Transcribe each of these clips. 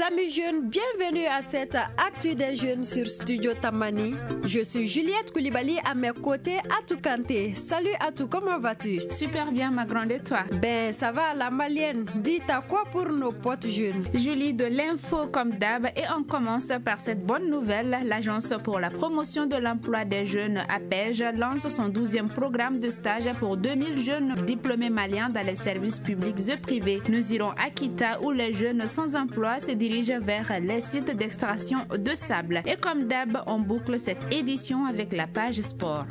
amis jeunes, bienvenue à cette Actu des jeunes sur Studio Tamani. Je suis Juliette Koulibaly, à mes côtés Atou Kanté. Salut Atou, comment vas-tu? Super bien ma grande, et toi? Ben ça va la malienne. Dis t'as quoi pour nos potes jeunes? Julie, de l'info comme d'hab, et on commence par cette bonne nouvelle. L'Agence pour la promotion de l'emploi des jeunes APEJ lance son 12e programme de stage pour 2000 jeunes diplômés maliens dans les services publics et privés. Nous irons à Kita où les jeunes sans emploi se dirigent vers les sites d'extraction de sable. Et comme d'hab, on boucle cette édition avec la page sport.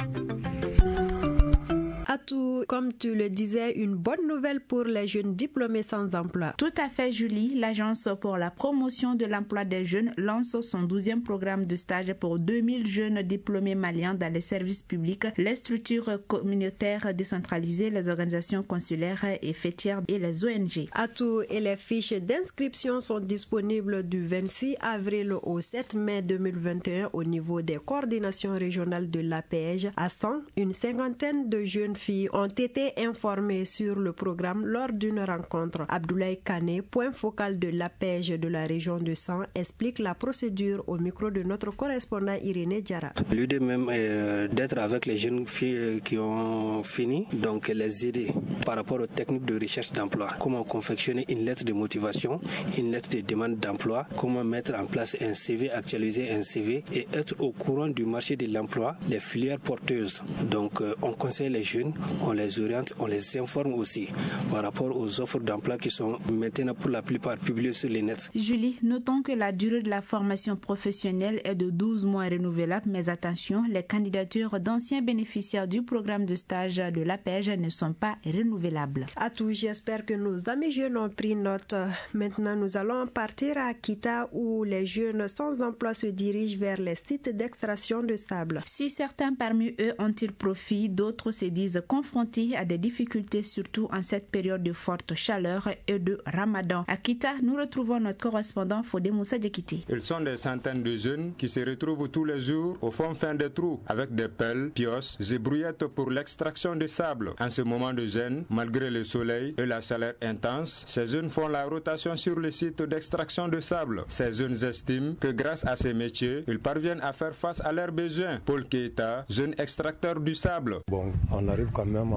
Atou, comme tu le disais, une bonne nouvelle pour les jeunes diplômés sans emploi. Tout à fait Julie, l'Agence pour la promotion de l'emploi des jeunes lance son 12e programme de stage pour 2000 jeunes diplômés maliens dans les services publics, les structures communautaires décentralisées, les organisations consulaires et fêtières et les ONG. Atou, et les fiches d'inscription sont disponibles du 26 avril au 7 mai 2021 au niveau des coordinations régionales de l'APEJ. À 100, une cinquantaine de jeunes filles ont été informées sur le programme lors d'une rencontre. Abdoulaye Kane, point focal de l'APEJ de la région de San, explique la procédure au micro de notre correspondant Irénée Diarra. L'idée même est d'être avec les jeunes filles qui ont fini, donc les aider par rapport aux techniques de recherche d'emploi. Comment confectionner une lettre de motivation, une lettre de demande d'emploi, comment mettre en place un CV, actualiser un CV et être au courant du marché de l'emploi, les filières porteuses. Donc on conseille les jeunes, on les oriente, on les informe aussi par rapport aux offres d'emploi qui sont maintenant pour la plupart publiées sur les nets. Julie, notons que la durée de la formation professionnelle est de 12 mois renouvelable, mais attention, les candidatures d'anciens bénéficiaires du programme de stage de l'APEJ ne sont pas renouvelables. Atou, j'espère que nos amis jeunes ont pris note. Maintenant, nous allons partir à Kita où les jeunes sans emploi se dirigent vers les sites d'extraction de sable. Si certains parmi eux en tirent profit, d'autres se disent confrontés à des difficultés, surtout en cette période de forte chaleur et de Ramadan. À Kita, nous retrouvons notre correspondant Fodé Moussa Diakité. Ils sont des centaines de jeunes qui se retrouvent tous les jours au fond des trous avec des pelles, pioches et brouillettes pour l'extraction de sable. En ce moment de gêne, malgré le soleil et la chaleur intense, ces jeunes font la rotation sur le site d'extraction de sable. Ces jeunes estiment que grâce à ces métiers, ils parviennent à faire face à leurs besoins. Paul Keita, jeune extracteur du sable. Bon, on arrive quand même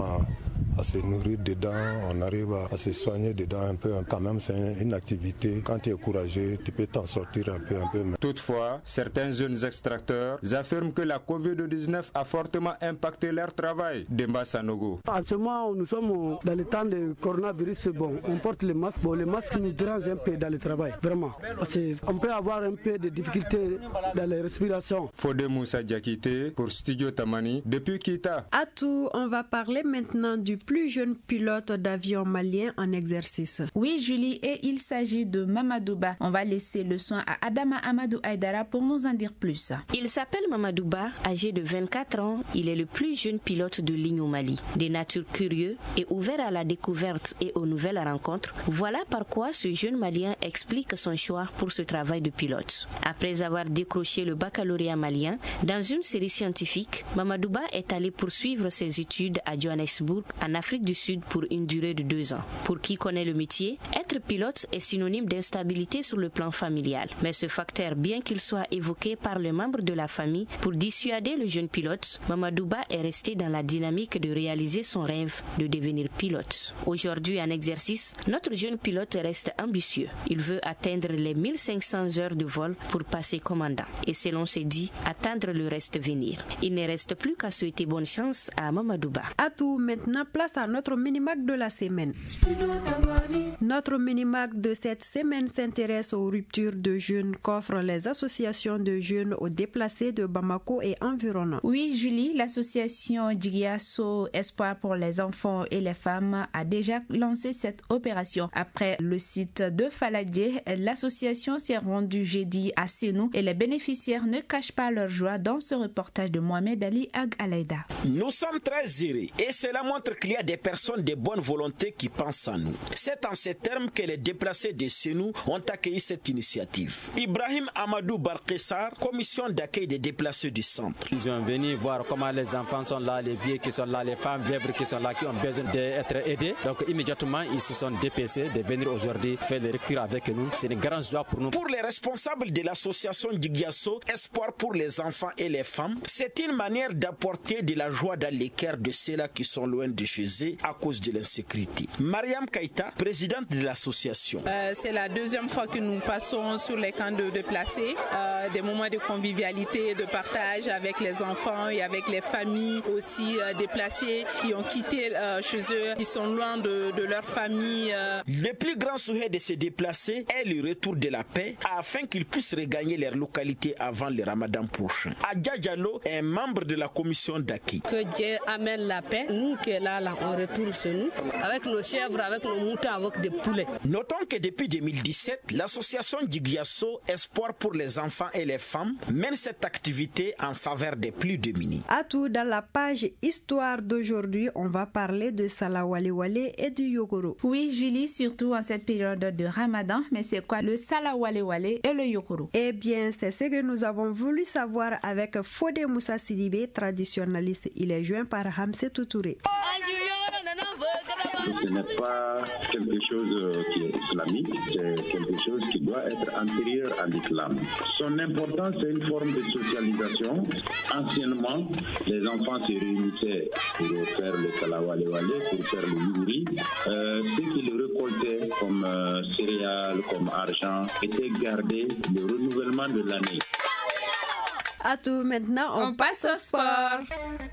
à se nourrir dedans, on arrive à se soigner dedans un peu. Quand même, c'est une activité. Quand tu es courageux, tu peux t'en sortir un peu. Toutefois, certains jeunes extracteurs affirment que la COVID-19 a fortement impacté leur travail. Demba Sanogo. En ce moment, nous sommes dans le temps de coronavirus. Bon, on porte les masques. Bon, les masques nous dérangent un peu dans le travail, vraiment. Parce qu'on peut avoir un peu de difficultés dans la respiration. Fodé Moussa Diakité pour Studio Tamani depuis Kita. Atou, on va parler maintenant du plus jeune pilote d'avion malien en exercice. Oui Julie, et il s'agit de Mamadouba. On va laisser le soin à Adama Amadou Aïdara pour nous en dire plus. Il s'appelle Mamadouba, âgé de 24 ans. Il est le plus jeune pilote de ligne au Mali. De nature curieux et ouvert à la découverte et aux nouvelles rencontres, voilà par quoi ce jeune Malien explique son choix pour ce travail de pilote. Après avoir décroché le baccalauréat malien, dans une série scientifique, Mamadouba est allé poursuivre ses études à Johannesburg, en Afrique du Sud, pour une durée de 2 ans. Pour qui connaît le métier, être pilote est synonyme d'instabilité sur le plan familial. Mais ce facteur, bien qu'il soit évoqué par les membres de la famille pour dissuader le jeune pilote, Mamadouba est resté dans la dynamique de réaliser son rêve de devenir pilote. Aujourd'hui en exercice, notre jeune pilote reste ambitieux. Il veut atteindre les 1500 heures de vol pour passer commandant. Et selon ses dits, attendre le reste venir. Il ne reste plus qu'à souhaiter bonne chance à Mamadouba. Atou, maintenant place à notre mini-mac de la semaine. Notre mini-mac de cette semaine s'intéresse aux ruptures de jeunes qu'offrent les associations de jeunes aux déplacés de Bamako et environnant. Oui Julie, l'association Djigiasso Espoir pour les enfants et les femmes a déjà lancé cette opération. Après le site de Faladje, l'association s'est rendue jeudi à Sénou et les bénéficiaires ne cachent pas leur joie dans ce reportage de Mohamed Ali Ag Alaïda. Nous sommes très heureux et cela montre qu'il y a des personnes de bonne volonté qui pensent à nous. C'est en ces termes que les déplacés de Sénou ont accueilli cette initiative. Ibrahim Amadou Barkessar, commission d'accueil des déplacés du centre. Ils sont venus voir comment les enfants sont là, les vieux qui sont là, les femmes vieilles qui sont là, qui ont besoin d'être aidés. Donc immédiatement, ils se sont dépêchés de venir aujourd'hui faire les lectures avec nous. C'est une grande joie pour nous. Pour les responsables de l'association Djigiasso, Espoir pour les enfants et les femmes, c'est une manière d'apporter de la joie dans les cœurs de ceux-là qui sont loin de chez eux à cause de l'insécurité. Mariam Kaita, présidente de l'association. C'est la deuxième fois que nous passons sur les camps de déplacés, des moments de convivialité, de partage avec les enfants et avec les familles aussi déplacées qui ont quitté chez eux, qui sont loin de leur famille. Le plus grand souhait de ces déplacés est le retour de la paix afin qu'ils puissent regagner leur localité avant le Ramadan prochain. Adja Diallo est membre de la commission d'accueil. Que Dieu amène la paix. Nous qui sommes là, on retourne chez nous avec nos chèvres, avec nos moutons, avec des poulets. Notons que depuis 2017, l'association Djigiasso, Espoir pour les enfants et les femmes, mène cette activité en faveur des plus démunis. À tout, dans la page Histoire d'aujourd'hui, on va parler de Salah Wale Wale et du Yokoro. Oui, Julie, surtout en cette période de Ramadan, mais c'est quoi le Salah Wale Wale et le Yokoro? Eh bien, c'est ce que nous avons voulu savoir avec Fodé Moussa Sidibé, traditionnaliste. Il est joint par Hamsetou Touré. Ce n'est pas quelque chose qui est islamique, c'est quelque chose qui doit être antérieur à l'islam. Son importance, c'est une forme de socialisation. Anciennement, les enfants se réunissaient pour faire le Salah Wale Wale, pour faire le youri. Ce qu'ils récoltaient comme céréales, comme argent, était gardé le renouvellement de l'année. À tout, maintenant, on passe au sport.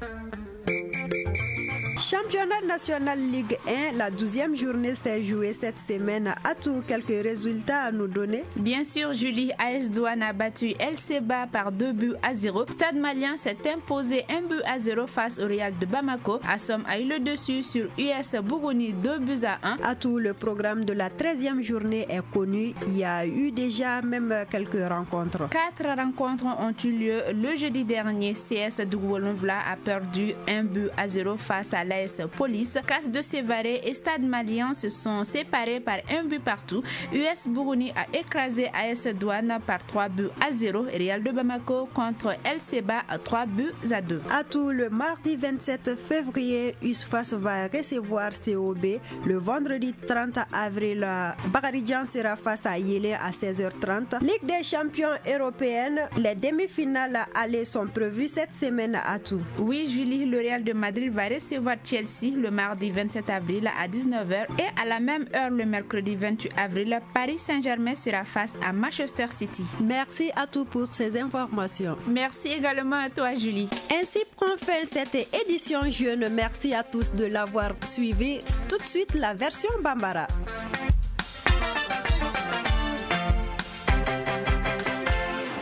Championnat national Ligue 1, la 12e journée s'est jouée cette semaine. À tout, quelques résultats à nous donner? Bien sûr, Julie, AS Douane a battu LCBA par 2-0. Stade Malien s'est imposé 1-0 face au Real de Bamako. Assom a eu le dessus sur US Bougouni 2-1. À tout, le programme de la 13e journée est connu. Il y a eu déjà même quelques rencontres. 4 rencontres ont eu lieu le jeudi dernier. CS Dougoulonvla a perdu 1-0 face à l'AS Police. Casse de Sévaré et Stade Malien se sont séparés par 1 partout. US Bougouni a écrasé AS Douane par 3-0. Real de Bamako contre LCBA à 3-2. À tout, le mardi 27 février, USFAS va recevoir COB. Le vendredi 30 avril, Bagaridjan sera face à Yélé à 16h30. Ligue des champions européennes, les demi-finales allées sont prévues cette semaine à tout. Oui, Julie, le Real de Madrid va recevoir Chelsea le mardi 27 avril à 19h et à la même heure le mercredi 28 avril, Paris Saint-Germain sera face à Manchester City. Merci à tous pour ces informations. Merci également à toi, Julie. Ainsi prend fin cette édition jeune. Merci à tous de l'avoir suivi. Tout de suite, la version Bambara.